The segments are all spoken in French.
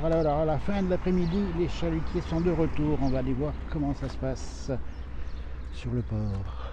Alors, à la fin de l'après-midi, les chalutiers sont de retour. On va aller voir comment ça se passe sur le port.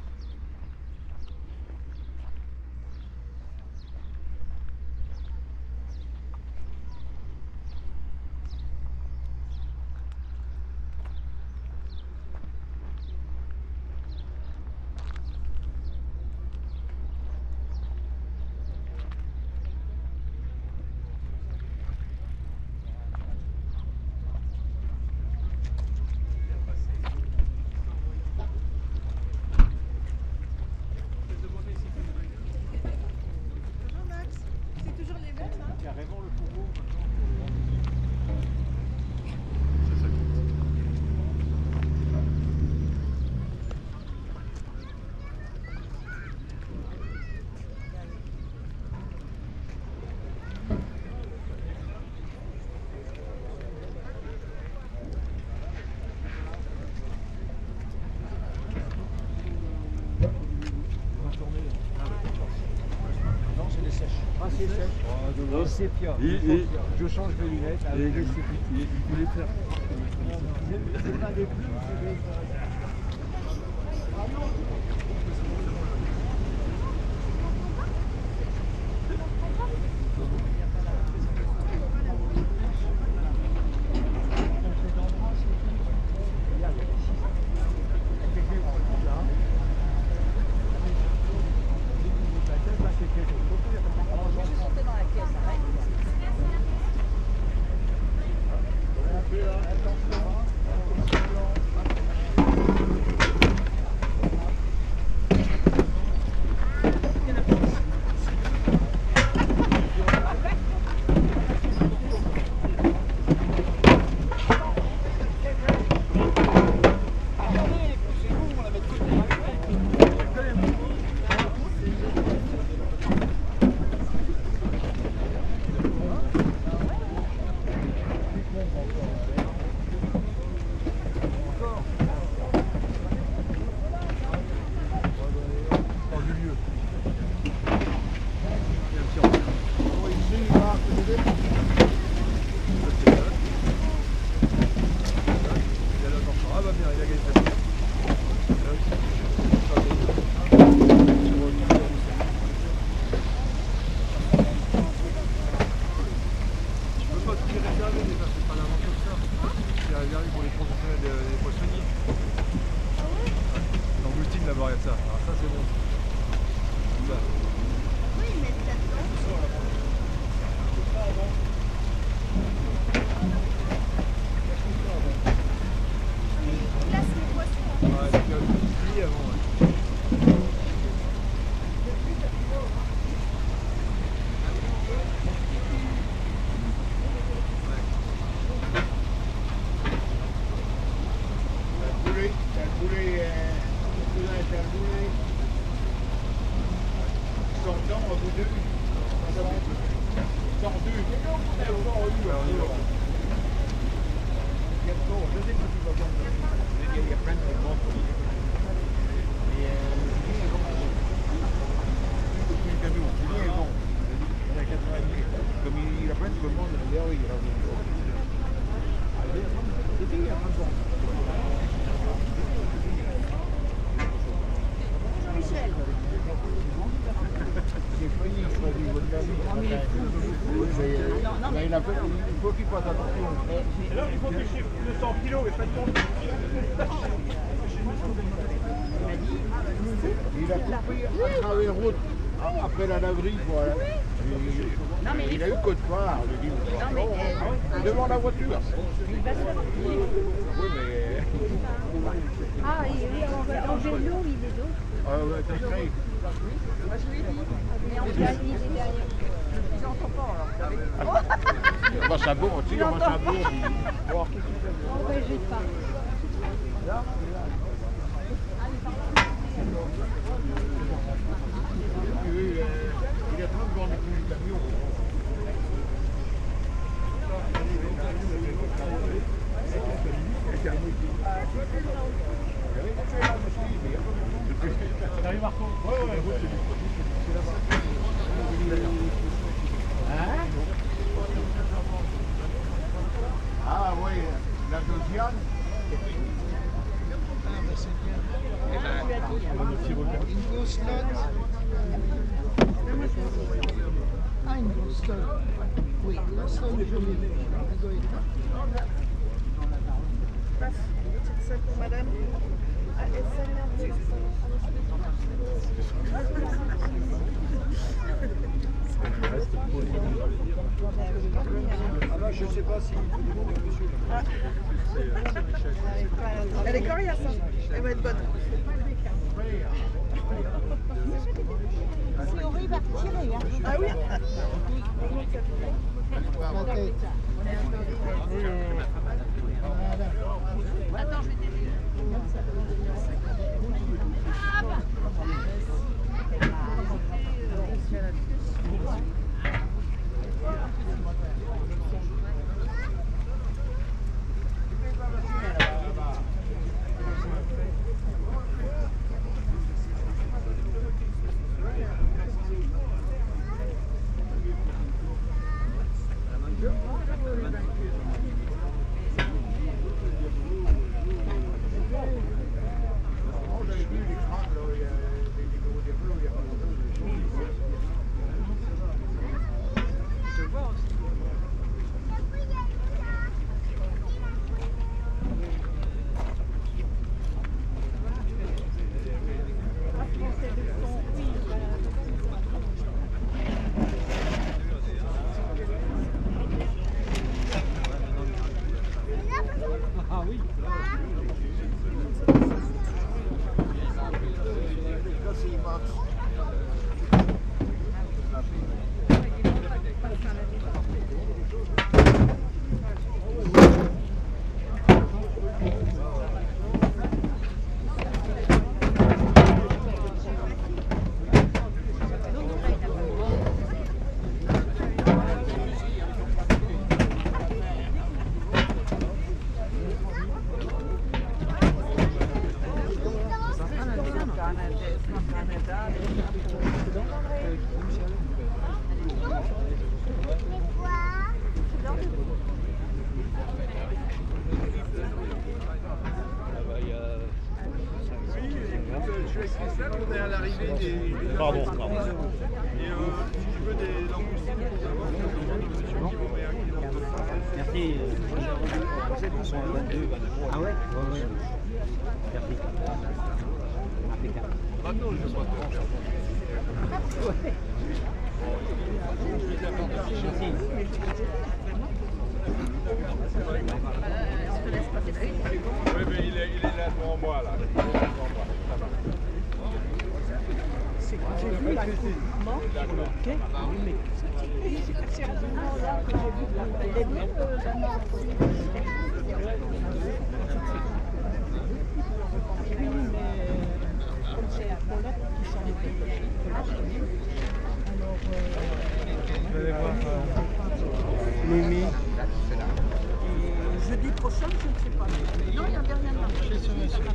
Les sépia. Je change de lunettes avec les sépia. Il voulait faire. C'est pas des plumes, c'est des... Il faut qu'il fasse attention. Et là, il faut que je chiffre 200 kilos et pas de monde. Il a coupé à travers route après la laverie. Voilà. Il a eu code part le dimanche. Devant la voiture. Il va se faire piquer. Oui, mais. Ah, en vélo, il est d'autre. Ah ouais, t'as créé. Moi, je lui ai dit. Mais en fait, il est derrière. Ils n'entendent pas, alors. On va sabot, tu sais, on va sabot. On va juste pas. Il a 30 bornes de camion. Salut Marco. Ouais. Hein? oui, la deuxième. Une grosse note. Ah, une grosse note. Oui, la seule que je l'ai. Elle doit être là. Petite sac pour madame. Ah, et celle-là. Ah bah, je sais pas si vous demandez au monsieur. Elle est coriace, hein. Elle va être bonne. C'est horrible à tirer. Hein. Ah oui. La tête. Attends, je vais t'aider. On est à l'arrivée des... Pardon. Et si je veux des langoustines, pour savoir si qui vont réagir dans le sens. Merci. Ah ouais? Ouais. Merci. Impeccable. Maintenant, je ne vois pas. Merci. Oui, mais il est là devant moi, là. Il est là devant moi. Ça va. J'ai vu la mouvement. Ok. C'est un mouvement là que j'ai vu la début Oui, mais comme c'est la Paulette qui s'en est payée. Je vais aller voir Mimi. Jeudi prochain, je ne sais pas. Non, il n'y avait rien à Chez son monsieur.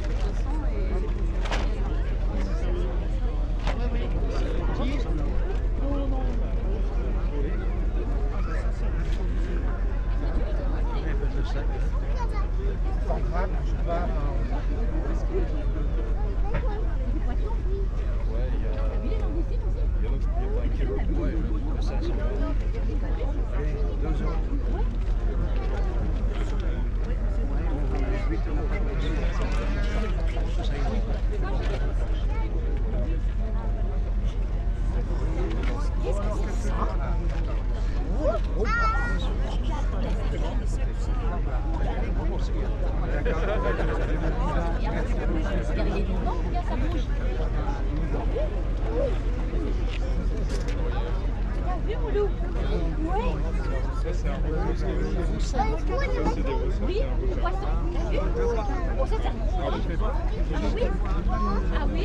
Oui, le poisson. Oh, ça, c'est un gros. Ah oui? Ah oui?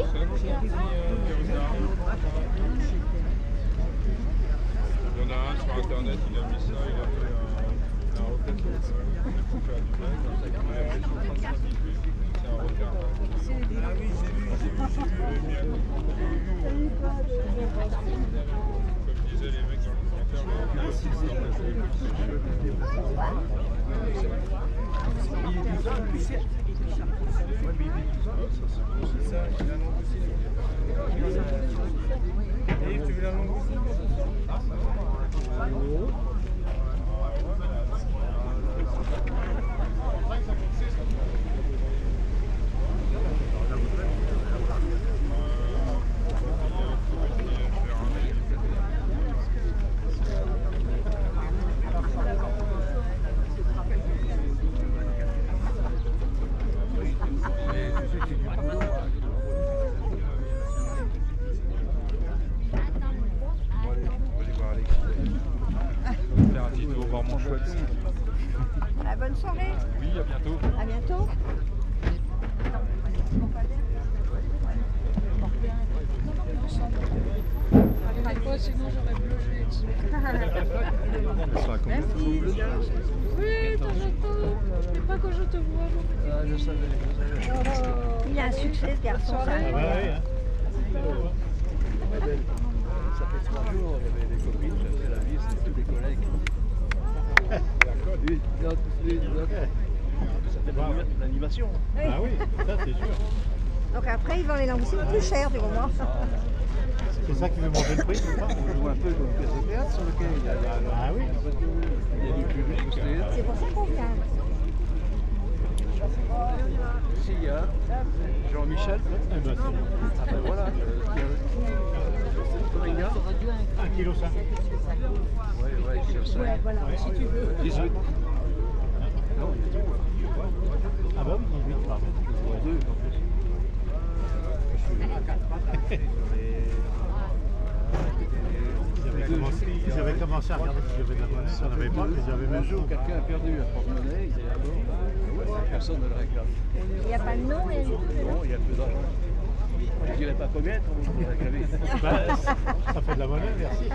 Il y en a un sur internet, il a mis ça, il a fait un rocket pour faire du bain, comme ça, il a fait 35 000 vues. C'est un retard. Ah oui, j'ai vu, comme disaient les mecs dans le commentaire, Yves, tu veux la langoustine? Faire un petit tour voir mon chouette. Ah, bonne soirée. Oui, à bientôt. À bientôt. Sinon j'aurais bloqué dessus. Merci. Oui, t'en j'entends. Mais pas quand je te vois, mon petit. Ah, je savais. Il a un succès, ce garçon. Ah bah oui, hein. Ça fait 3 jours, il y avait des copines, j'avais la vie, c'était tous des collègues. Ça fait de l'animation. Ah oui, ça c'est sûr. Donc après, ils vendent les langoustines plus chères, du moment. C'est ça qui veut monter le prix, c'est ça? On joue un peu comme pièce de théâtre sur lequel il y a Ah oui. il y a du public au théâtre. C'est pour ça qu'on vient. Ici, il y a Jean-Michel. Eh ben, Ah ben voilà. Coringa. 1,5 kg. Ouais, kilo 5. Ouais, voilà, si tu veux. 18. Non, Ah bon, 18, pardon. 2 en plus. J'avais commencé à regarder si j'avais de la monnaie, j'en avais pas, mais j'avais Un même jour, quelqu'un a perdu un porte-monnaie, il est là-bas, personne ne le réclame. Il n'y a pas de nom, il y a Non, il y a peu d'argent. Je ne dirais pas combien, on va réclamer. Bah, ça fait de la monnaie, merci.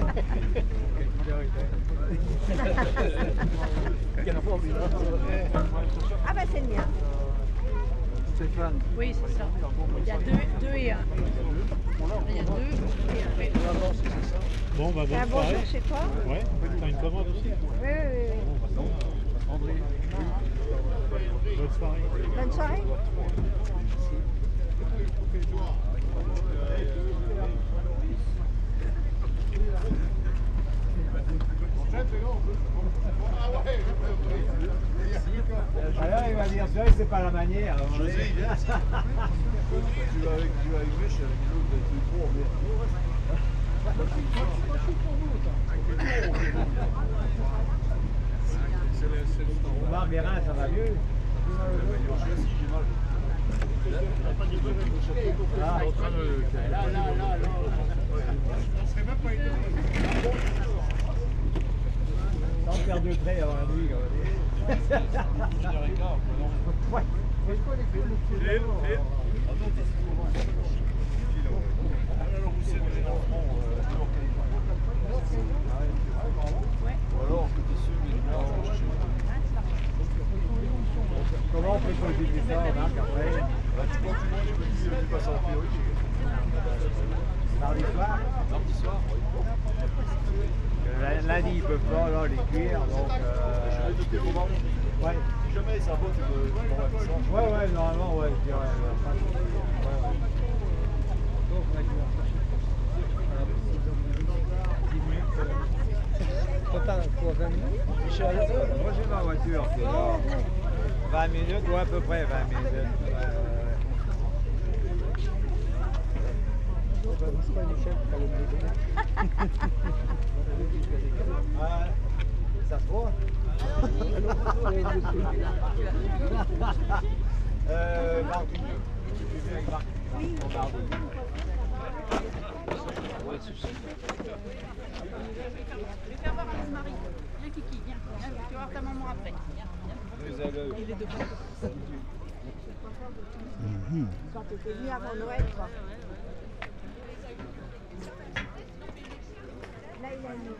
Quelle formule. Ah bah c'est le mien. Stéphane. Oui, c'est ça. Il y a deux et un. Il y a 2 et 1. Bon, bah, C'est un bonne bonjour soirée. chez toi? Ouais, t'as une commande aussi? Oui, oui, oui. Bon, bah, André. bonne soirée. Bonne soirée. Alors il va dire, c'est pas la manière. José, il vient. Tu vas avec Miche, avec les autres, c'est trop Omar Bérin, ça va mieux. Ah. Sans faire de trait avant la nuit. Ouais. Comment on peut solliciter ça, Marc, après? Tu continues, tu passes en théorie. Mardi soir? Mardi soir, Lundi, ils peuvent pas, là, les cuire, donc... je vais noter comment. Ouais. Si jamais ça va, tu m'envoies un message. Ouais, normalement, ouais, je dirais. Pour 20 minutes? Michel, moi j'ai ma voiture qui est là. 20 minutes, ou à peu près 20 minutes. Ça se voit? Mardi. Oui. Mardi. Je vais faire voir à Marie. Viens Kiki, viens. Tu vas voir ta maman après. Viens. Il est devant. Quand tu étais venu avant Noël, quoi. Là, il a mis.